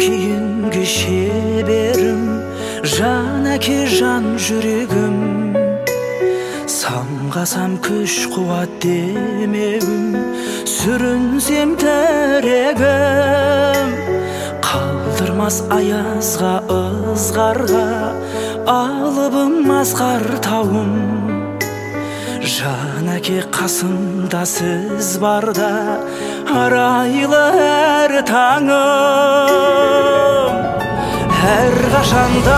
кейінгі шеберім, жан әке жан жүрегім. Самғасам күш қуат демеуім, сүрінсем тірегім. Қалдырмас аязға ызғарға, алыбым асқар тауым. Жан әке қасымда сіз барда, арайлы әр таңым. Әр қашанда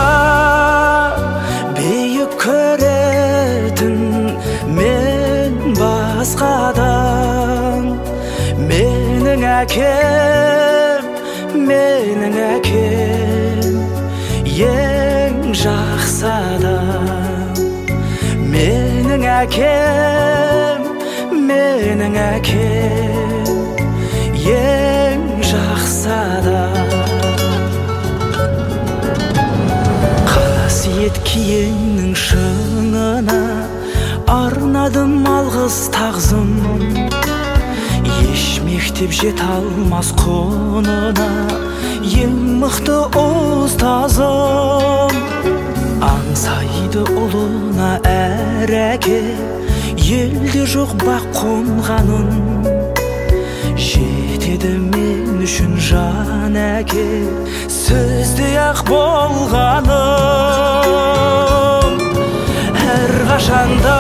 бейік көретін мен басқадан. Менің әкем, менің әкем, ең жақсы адам. Менің әкем, менің әкем, ең жақсы адам. Қасиет киеңнің шыңына арнадым алғыс тағзым. Еш мектеп жете алмас құнына, ең мықты ұстазым. Аңсайды ұлына әр әке, елде жоқ бақ қонғаным. Жетеді мен үшін жан әке, сізде ақ болғаным. Әр қашанда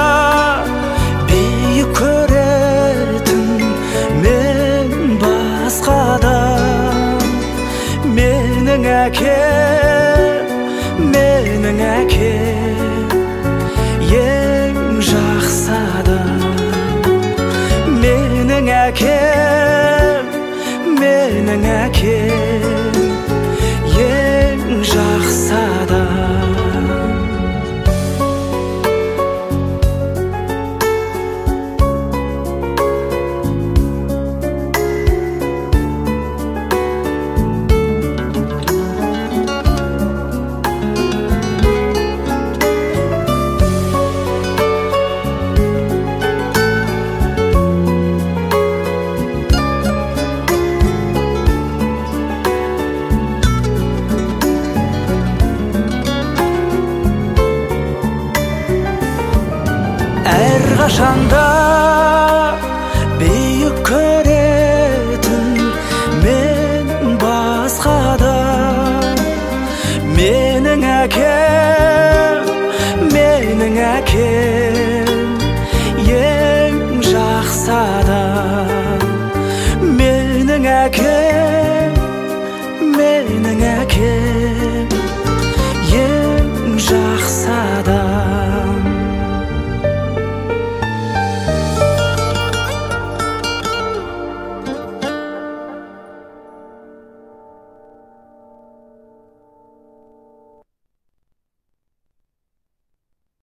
бейік көретін мен басқадан. Менің әкем, менің әкем, ең жақсы адам. Менің әкем, менің әкем, ең жақсы адам. Әр қашанда бейік көретін мен басқадан. Менің әкем, менің әкем, ең жақсы адам. Менің әкем, менің